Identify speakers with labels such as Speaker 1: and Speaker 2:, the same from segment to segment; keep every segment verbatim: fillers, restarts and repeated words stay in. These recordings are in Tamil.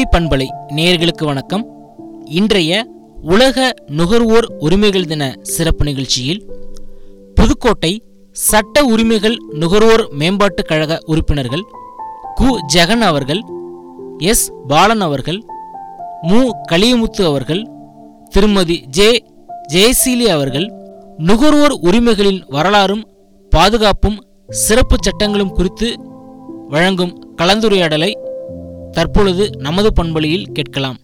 Speaker 1: புதுகை பண்பலை நேயர்களுக்கு வணக்கம். இன்றைய உலக நுகர்வோர் உரிமைகள் தின சிறப்பு நிகழ்ச்சியில் புதுக்கோட்டை சட்ட உரிமைகள் நுகர்வோர் மேம்பாட்டுக் கழக உறுப்பினர்கள் கு ஜெகன் அவர்கள், எஸ் பாலன் அவர்கள், மு கலியமுத்து அவர்கள், திருமதி ஜே ஜெயசீலி அவர்கள் நுகர்வோர் உரிமைகளின் வரலாறும் பாதுகாப்பும் சிறப்பு சட்டங்களும் குறித்து வழங்கும் கலந்துரையாடலை தற்பொழுது நமது பண்பலையில் கேட்கலாம்.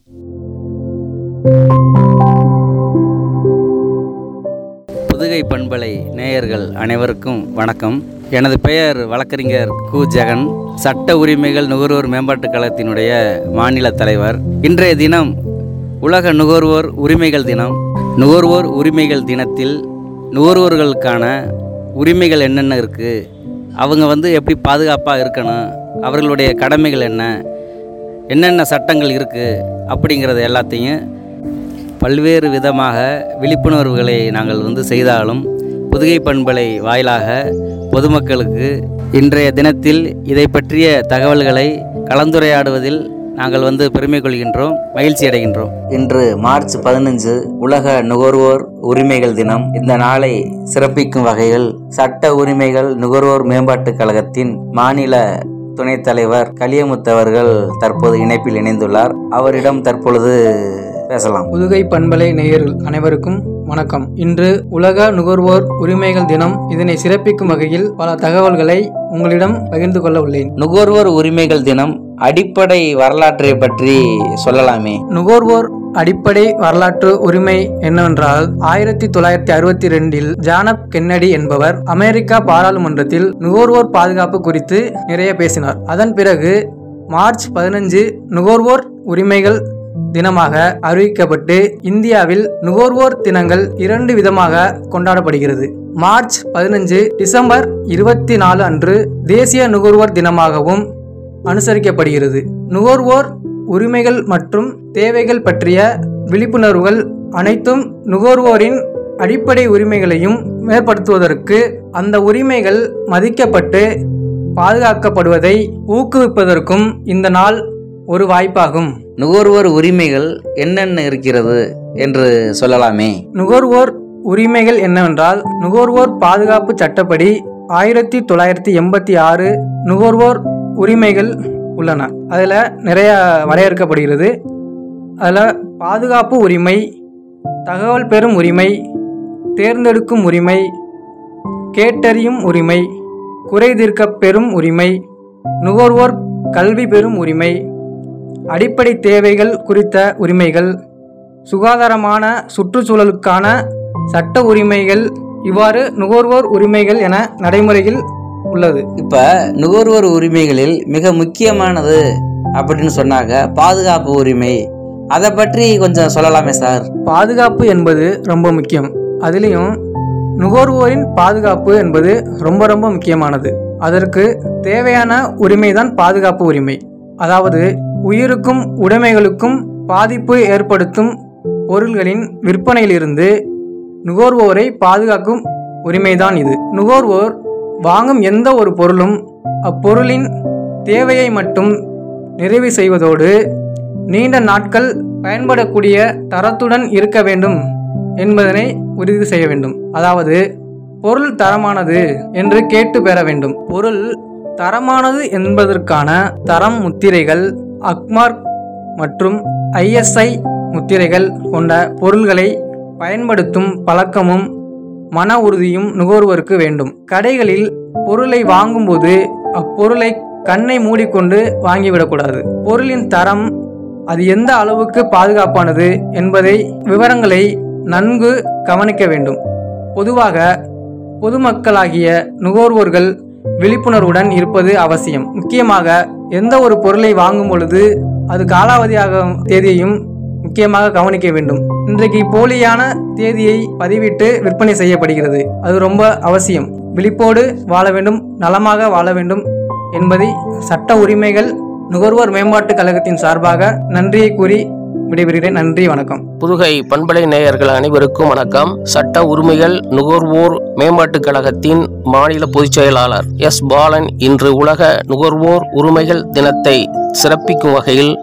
Speaker 2: புதுகை பண்பலை நேயர்கள் அனைவருக்கும் வணக்கம். எனது பெயர் வழக்கறிஞர் கு ஜெகன், சட்ட உரிமைகள் நுகர்வோர் மேம்பாட்டுக் கழகத்தினுடைய மாநில தலைவர். இன்றைய தினம் உலக நுகர்வோர் உரிமைகள் தினம். நுகர்வோர் உரிமைகள் தினத்தில் நுகர்வோர்களுக்கான உரிமைகள் என்னென்ன இருக்குது, அவங்க வந்து எப்படி பாதுகாப்பாக இருக்கணும், அவர்களுடைய கடமைகள் என்ன, என்னென்ன சட்டங்கள் இருக்குது அப்படிங்கிறது எல்லாத்தையும் பல்வேறு விதமாக விழிப்புணர்வுகளை நாங்கள் வந்து செய்தாலும் புதுகை பண்பலை வாயிலாக பொதுமக்களுக்கு இன்றைய தினத்தில் இதை பற்றிய தகவல்களை கலந்துரையாடுவதில் நாங்கள் வந்து பெருமை கொள்கின்றோம், மகிழ்ச்சி அடைகின்றோம். இன்று மார்ச் பதினஞ்சு உலக நுகர்வோர் உரிமைகள் தினம். இந்த நாளை சிறப்பிக்கும் வகையில் சட்ட உரிமைகள் நுகர்வோர் மேம்பாட்டுக் கழகத்தின் மாநில துணைத் தலைவர் கலியமுத்து அவர்கள் தற்போது இணைப்பில் இணைந்துள்ளார். அவரிடம் தற்பொழுது பேசலாம்.
Speaker 3: புதுகை பண்பலை நேயர்கள் அனைவருக்கும் வணக்கம். இன்று உலக நுகர்வோர் உரிமைகள் தினம். இதனை சிறப்பிக்கும் வகையில் பல தகவல்களை உங்களிடம் பகிர்ந்து கொள்ள உள்ளேன்.
Speaker 2: நுகர்வோர் உரிமைகள் தினம் அடிப்படை வரலாற்றை பற்றி சொல்லலாமே.
Speaker 3: நுகர்வோர் அடிப்படை வரலாற்று உரிமை என்னவென்றால், ஆயிரத்தி தொள்ளாயிரத்தி அறுபத்தி ரெண்டில் ஜான் எஃப் கென்னடி என்பவர் அமெரிக்கா பாராளுமன்றத்தில் நுகர்வோர் பாதுகாப்பு குறித்து நிறைய பேசினார். அதன் பிறகு மார்ச் பதினஞ்சு நுகர்வோர் உரிமைகள் தினமாக அறிவிக்கப்பட்டு இந்தியாவில் நுகர்வோர் தினங்கள் இரண்டு விதமாக கொண்டாடப்படுகிறது. மார்ச் பதினஞ்சு டிசம்பர் இருபத்தி நாலு அன்று தேசிய நுகர்வோர் தினமாகவும் அனுசரிக்கப்படுகிறது. நுகர்வோர் உரிமைகள் மற்றும் தேவைகள் பற்றிய விழிப்புணர்வுகள் அனைத்தும் நுகர்வோரின் அடிப்படை உரிமைகளையும் மேம்படுத்துவதற்கு, அந்த உரிமைகள் மதிக்கப்பட்டு பாதுகாக்கப்படுவதை ஊக்குவிப்பதற்கும் இந்த நாள் ஒரு வாய்ப்பாகும்.
Speaker 2: நுகர்வோர் உரிமைகள் என்னென்ன இருக்கிறது என்று சொல்லலாமே.
Speaker 3: நுகர்வோர் உரிமைகள் என்னவென்றால், நுகர்வோர் பாதுகாப்பு சட்டப்படி ஆயிரத்தி தொள்ளாயிரத்தி எண்பத்தி ஆறு நுகர்வோர் உரிமைகள் உள்ளன. அதில் நிறைய வரையறுக்கப்படுகிறது. அதில் பாதுகாப்பு உரிமை, தகவல் பெறும் உரிமை, தேர்ந்தெடுக்கும் உரிமை, கேட்டறியும் உரிமை, குறை தீர்க்க பெறும் உரிமை, நுகர்வோர் கல்வி பெறும் உரிமை, அடிப்படை தேவைகள் குறித்த உரிமைகள், சுகாதாரமான சுற்றுச்சூழலுக்கான சட்ட உரிமைகள், இவ்வாறு நுகர்வோர் உரிமைகள் என நடைமுறையில் உள்ளது.
Speaker 2: இப்ப நுகர்வோர் உரிமைகளில் மிக முக்கியமானது அப்படின்னு சொன்னாங்க பாதுகாப்பு உரிமை. அதை பற்றி கொஞ்சம் சொல்லலாமே சார்.
Speaker 3: பாதுகாப்பு என்பது ரொம்ப முக்கியம். அதுலேயும் நுகர்வோரின் பாதுகாப்பு என்பது ரொம்ப ரொம்ப முக்கியமானது. அதற்கு தேவையான உரிமை தான் பாதுகாப்பு உரிமை. அதாவது உயிருக்கும் உடைமைகளுக்கும் பாதிப்பு ஏற்படுத்தும் பொருள்களின் விற்பனையிலிருந்து நுகர்வோரை பாதுகாக்கும் உரிமைதான் இது. நுகர்வோர் வாங்கும் எந்த ஒரு பொருளும் அப்பொருளின் தேவையை மட்டும் நிறைவு செய்வதோடு நீண்ட நாட்கள் பயன்படக்கூடிய தரத்துடன் இருக்க வேண்டும் என்பதனை உறுதி செய்ய வேண்டும். அதாவது பொருள் தரமானது என்று கேட்டு பெற வேண்டும். பொருள் தரமானது என்பதற்கான தரம் முத்திரைகள், அக்மார்க் மற்றும் ஐ எஸ் ஐ முத்திரைகள் கொண்ட பொருள்களை பயன்படுத்தும் பழக்கமும் மன உறுதியும் நுகர்வோருக்கு வேண்டும். கடைகளில் பொருளை வாங்கும்போது அப்பொருளை கண்ணை மூடிக்கொண்டு வாங்கிவிடக்கூடாது. பொருளின் தரம், அது எந்த அளவுக்கு பாதுகாப்பானது என்பதை விவரங்களை நன்கு கவனிக்க வேண்டும். பொதுவாக பொதுமக்களாகிய நுகர்வோர்கள் விழிப்புணர்வுடன் இருப்பது அவசியம். முக்கியமாக எந்த ஒரு பொருளை வாங்கும் பொழுது அது காலாவதியாகும் தேதியையும் முக்கியமாக கவனிக்க வேண்டும். இன்றைக்கு போலியான தேதியை பதிவிட்டு விற்பனை செய்யப்படுகிறது. அது ரொம்ப அவசியம். விழிப்போடு வாழ வேண்டும், நலமாக வாழ வேண்டும் என்பதை சட்ட உரிமைகள் நுகர்வோர் மேம்பாட்டுக் கழகத்தின் சார்பாக நன்றியை கூறி விடைபெறுகிறேன். நன்றி, வணக்கம்.
Speaker 4: புதுகை பண்பலை நேயர்கள் அனைவருக்கும் வணக்கம். சட்ட உரிமைகள் நுகர்வோர் மேம்பாட்டுக் கழகத்தின் மாநில பொதுச் செயலாளர் எஸ் பாலன் இன்று உலக நுகர்வோர் உரிமைகள் தினத்தை சிறப்பிக்கும் வகையில்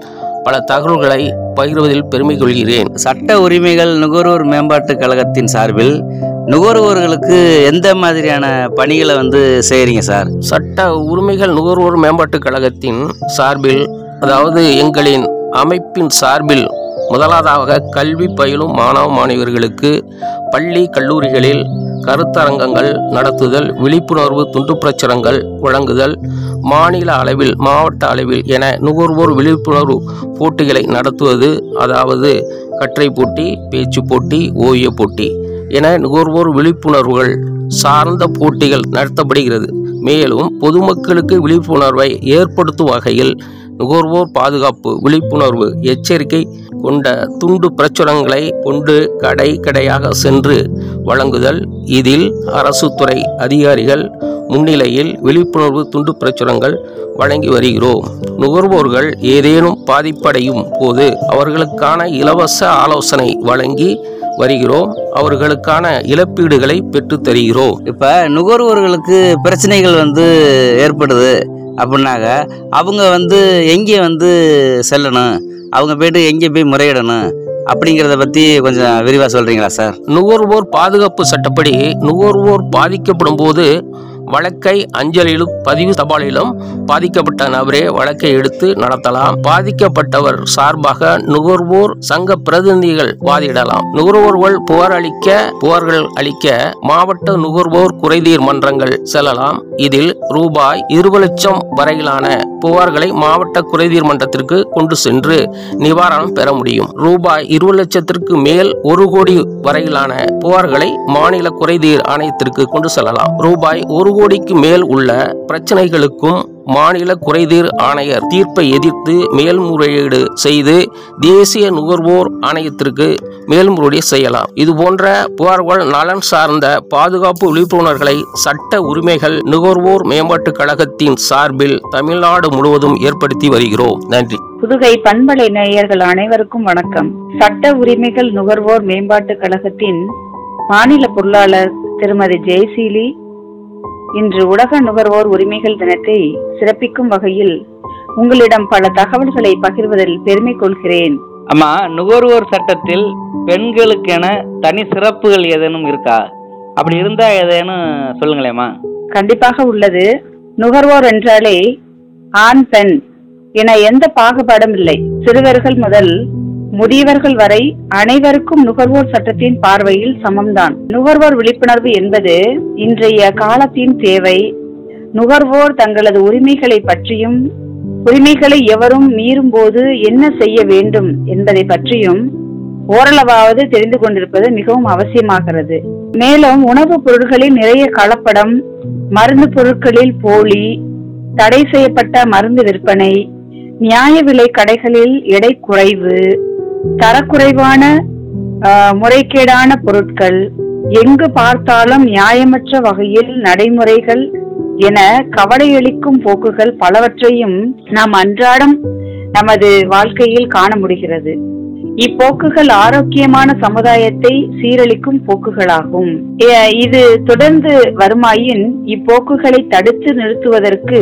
Speaker 4: பல தகவல்களை பகிர்வதில் பெருமை கொள்கிறேன்.
Speaker 2: சட்ட உரிமைகள் நுகர்வோர் மேம்பாட்டு கழகத்தின் சார்பில் நுகர்வோர்களுக்கு எந்த மாதிரியான பணிகளை வந்து செய்கிறீங்க சார்?
Speaker 4: சட்ட உரிமைகள் நுகர்வோர் மேம்பாட்டு கழகத்தின் சார்பில், அதாவது எங்களின் அமைப்பின் சார்பில், முதலாவதாக கல்வி பயிலும் மாணவ மாணவியர்களுக்கு பள்ளி கல்லூரிகளில் கருத்தரங்கங்கள் நடத்துதல், விழிப்புணர்வு துண்டு பிரச்சுரங்கள் வழங்குதல், மாநில அளவில் மாவட்ட அளவில் என நுகர்வோர் விழிப்புணர்வு போட்டிகளை நடத்துவது, அதாவது கட்டுரை போட்டி, பேச்சு போட்டி, ஓவிய போட்டி என நுகர்வோர் விழிப்புணர்வுகள் சார்ந்த போட்டிகள் நடத்தப்படுகிறது. மேலும் பொதுமக்களுக்கு விழிப்புணர்வை ஏற்படுத்தும் வகையில் நுகர்வோர் பாதுகாப்பு விழிப்புணர்வு எச்சரிக்கை கொண்ட துண்டு பிரச்சுரங்களை கொண்டு கடை கடையாக சென்று வழங்குதல். இதில் அரசு துறை அதிகாரிகள் முன்னிலையில் விழிப்புணர்வு துண்டு பிரச்சுரங்கள் வழங்கி வருகிறோம். நுகர்வோர்கள் ஏதேனும் பாதிப்படையும் போது அவர்களுக்கான இலவச ஆலோசனை வழங்கி வருகிறோம். அவர்களுக்கான இழப்பீடுகளை பெற்று தருகிறோம்.
Speaker 2: இப்போ நுகர்வோர்களுக்கு பிரச்சனைகள் வந்து ஏற்படுது அப்படின்னாக்க அவங்க வந்து எங்கே வந்து செல்லணும், அவங்க போய்ட்டு எங்கே போய் முறையிடணும் அப்படிங்கிறத பற்றி கொஞ்சம் விரிவாக சொல்கிறீங்களா சார்?
Speaker 4: நுகர்வோர் பாதுகாப்பு சட்டப்படி நுகர்வோர் பாதிக்கப்படும் போது வழக்கை அஞ்சலிலும் பதிவு தபாலிலும் பாதிக்கப்பட்ட நபரே வழக்கை எடுத்து நடத்தலாம். பாதிக்கப்பட்டவர் சார்பாக நுகர்வோர் சங்க பிரதிநிதிகள் வாதிடலாம். நுகர்வோர்கள் புகார் அளிக்க புகார்கள் அளிக்க மாவட்ட நுகர்வோர் குறைதீர் மன்றங்கள் செல்லலாம். இதில் ரூபாய் இருபது லட்சம் வரையிலான புகார்களை மாவட்ட குறைதீர் மன்றத்திற்கு கொண்டு சென்று நிவாரணம் பெற முடியும். ரூபாய் இருபது லட்சத்திற்கு மேல் ஒரு கோடி வரையிலான புகார்களை மாநில குறைதீர் ஆணையத்திற்கு கொண்டு செல்லலாம். ரூபாய் ஒரு கோடிக்கு மேல் உள்ள பிரச்சனைகளுக்கும் மாநில குறைதீர் ஆணையர் தீர்ப்பை எதிர்த்து மேல்முறையீடு செய்து தேசிய நுகர்வோர் ஆணையத்திற்கு மேல்முறையீடு செய்யலாம். இது போன்ற புகார்கள் நலன் சார்ந்த பாதுகாப்பு விழிப்புணர்வுகளை சட்ட உரிமைகள் நுகர்வோர் மேம்பாட்டு கழகத்தின் சார்பில் தமிழ்நாடு முழுவதும் ஏற்படுத்தி வருகிறோம். நன்றி.
Speaker 5: புதுகை பண்பலை நேயர்கள் அனைவருக்கும் வணக்கம். சட்ட உரிமைகள் நுகர்வோர் மேம்பாட்டு கழகத்தின் மாநில பொருளாளர் திருமதி ஜெயசீலி இன்று உலக நுகர்வோர் உரிமைகள் தினத்தை சிறப்பிக்கும் வகையில் உங்களிடம் பல தகவல்களை பகிர்வதில் பெருமை கொள்கிறேன்.
Speaker 2: அம்மா, நுகர்வோர் சட்டத்தில் பெண்களுக்கென தனி சிறப்புகள் ஏதேனும் இருக்கா? அப்படி இருந்தா ஏதேனும் சொல்லுங்களேம்மா.
Speaker 5: கண்டிப்பாக உள்ளது. நுகர்வோர் என்றாலே ஆண் பெண் என எந்த பாகுபாடும் இல்லை. சிறுவர்கள் முதல் முதியவர்கள் வரை அனைவருக்கும் நுகர்வோர் சட்டத்தின் பார்வையில் சமம்தான். நுகர்வோர் விழிப்புணர்வு என்பது இன்றைய காலத்தின் தேவை. நுகர்வோர் தங்களது உரிமைகளை பற்றியும் உரிமைகளை எவரும் மீறும் போது என்ன செய்ய வேண்டும் என்பதை பற்றியும் ஓரளவாவது தெரிந்து கொண்டிருப்பது மிகவும் அவசியமாகிறது. மேலும் உணவுப் பொருட்களில் நிறைய கலப்படம், மருந்து பொருட்களில் போலி, தடை செய்யப்பட்ட மருந்து விற்பனை, நியாய விலை கடைகளில் எடை குறைவு, தரக்குறைவான முறைகேடான பொருட்கள், எங்கு பார்த்தாலும் நியாயமற்ற வகையில் நடைமுறைகள் என கவலையளிக்கும் போக்குகள் பலவற்றையும் நாம் அன்றாடம் நமது வாழ்க்கையில் காண முடிகிறது. இப்போக்குகள் ஆரோக்கியமான சமுதாயத்தை சீரழிக்கும் போக்குகளாகும். இது தொடர்ந்து வருமாயின் இப்போக்குகளை தடுத்து நிறுத்துவதற்கு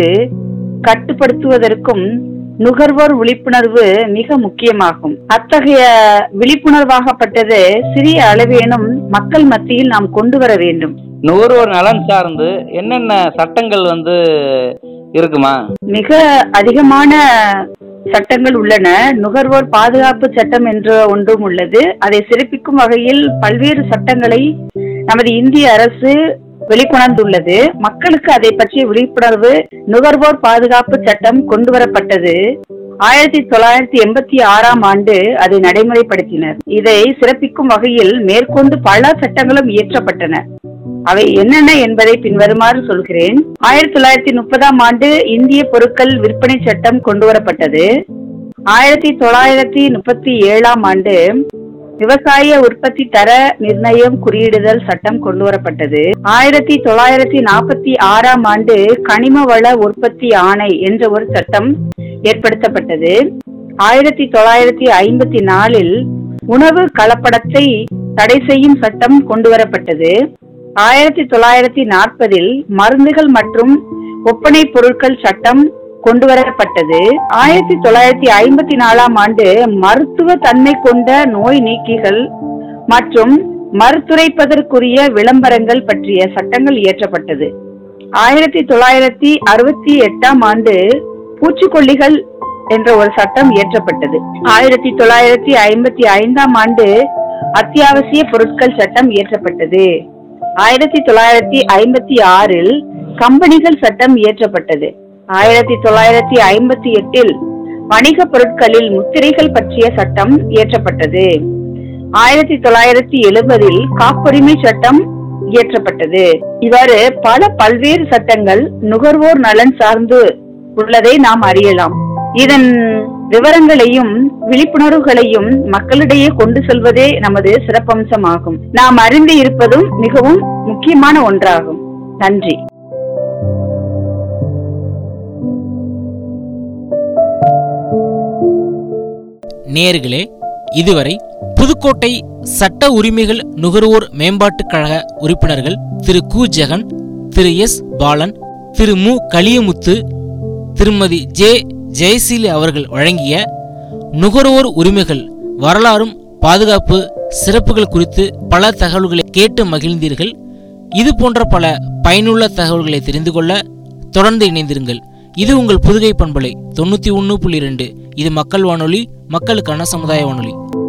Speaker 5: கட்டுப்படுத்துவதற்கும் நுகர்வோர் விழிப்புணர்வு மிக முக்கியமாகும். அத்தகைய விழிப்புணர்வாகப்பட்டது சிறிய அளவேனும் மக்கள் மத்தியில் நாம் கொண்டு வர வேண்டும்.
Speaker 2: நுகர்வோர் நலன் சார்ந்து என்னென்ன சட்டங்கள் வந்து இருக்குமா?
Speaker 5: மிக அதிகமான சட்டங்கள் உள்ளன. நுகர்வோர் பாதுகாப்பு சட்டம் என்ற ஒன்றும் உள்ளது. அதை சிறப்பிக்கும் வகையில் பல்வேறு சட்டங்களை நமது இந்திய அரசு வெளிக்கொணர்ந்துள்ளது. மக்களுக்கு அதை பற்றிய விழிப்புணர்வு நுகர்வோர் பாதுகாப்பு சட்டம் கொண்டு வரப்பட்டது. ஆயிரத்தி தொள்ளாயிரத்தி எண்பத்தி ஆறாம் ஆண்டு அதை நடைமுறைப்படுத்தினர். இதை சிறப்பிக்கும் வகையில் மேற்கொண்டு பல சட்டங்களும் இயற்றப்பட்டன. அவை என்னென்ன என்பதை பின்வருமாறு சொல்கிறேன். ஆயிரத்தி தொள்ளாயிரத்தி முப்பதாம் ஆண்டு இந்திய பொருட்கள் விற்பனை சட்டம் கொண்டு வரப்பட்டது. ஆயிரத்தி தொள்ளாயிரத்தி முப்பத்தி ஏழாம் ஆண்டு விவசாய உற்பத்தி தர நிர்ணயம் குறியிடுதல் சட்டம் கொண்டு வரப்பட்டது. ஆயிரத்தி தொள்ளாயிரத்தி நாற்பத்தி ஆறாம் ஆண்டு கனிம வள உற்பத்தி ஆணை என்ற ஒரு சட்டம் ஏற்படுத்தப்பட்டது. ஆயிரத்தி தொள்ளாயிரத்தி ஐம்பத்தி நாலில் உணவு கலப்படத்தை தடை செய்யும் சட்டம் கொண்டு வரப்பட்டது. ஆயிரத்தி தொள்ளாயிரத்தி நாற்பதில் மருந்துகள் மற்றும் ஒப்பனை பொருட்கள் சட்டம் கொண்டுவரப்பட்டது. ஆயிரத்தி தொள்ளாயிரத்தி ஐம்பத்தி நாலாம் ஆண்டு மருத்துவ தன்மை கொண்ட நோய் நீக்கிகள் மற்றும் மறுத்துரைப்பதற்குரிய விளம்பரங்கள் பற்றிய சட்டங்கள் இயற்றப்பட்டது. ஆயிரத்தி தொள்ளாயிரத்தி அறுபத்தி எட்டாம் ஆண்டு பூச்சிக்கொல்லிகள் என்ற ஒரு சட்டம் இயற்றப்பட்டது. ஆயிரத்தி தொள்ளாயிரத்தி ஐம்பத்தி ஐந்தாம் ஆண்டு அத்தியாவசிய பொருட்கள் சட்டம் இயற்றப்பட்டது. ஆயிரத்தி தொள்ளாயிரத்தி ஐம்பத்தி ஆறில் கம்பெனிகள் சட்டம் இயற்றப்பட்டது. ஆயிரத்தி தொள்ளாயிரத்தி ஐம்பத்தி எட்டில் வணிக பொருட்களில் முத்திரைகள் பற்றிய சட்டம் இயற்றப்பட்டது. ஆயிரத்தி தொள்ளாயிரத்தி எழுபதில் காப்புரிமை சட்டம் இயற்றப்பட்டது. இவ்வாறு பல பல்வேறு சட்டங்கள் நுகர்வோர் நலன் சார்ந்து உள்ளதை நாம் அறியலாம். இதன் விவரங்களையும் விழிப்புணர்வுகளையும் மக்களிடையே கொண்டு செல்வதே நமது சிறப்பம்சமாகும். நாம் அறிந்து இருப்பதும் மிகவும் முக்கியமான ஒன்றாகும். நன்றி.
Speaker 1: நேயர்களே, இதுவரை புதுக்கோட்டை சட்ட உரிமைகள் நுகர்வோர் மேம்பாட்டுக் கழக உறுப்பினர்கள் திரு கு ஜெகன், திரு எஸ் பாலன், திரு மு களியமுத்து, திருமதி ஜே ஜெயசீலி அவர்கள் வழங்கிய நுகர்வோர் உரிமைகள் வரலாறும் பாதுகாப்பு சிறப்புகள் குறித்து பல தகவல்களை கேட்டு மகிழ்ந்தீர்கள். இது போன்ற பல பயனுள்ள தகவல்களை தெரிந்து கொள்ள தொடர்ந்து இணைந்திருங்கள். இது உங்கள் புதுகை பண்பலை தொண்ணூத்தி ஒன்னு புள்ளி இரண்டு. இது மக்கள் வானொலி, மக்களுக்கான சமுதாய வானொலி.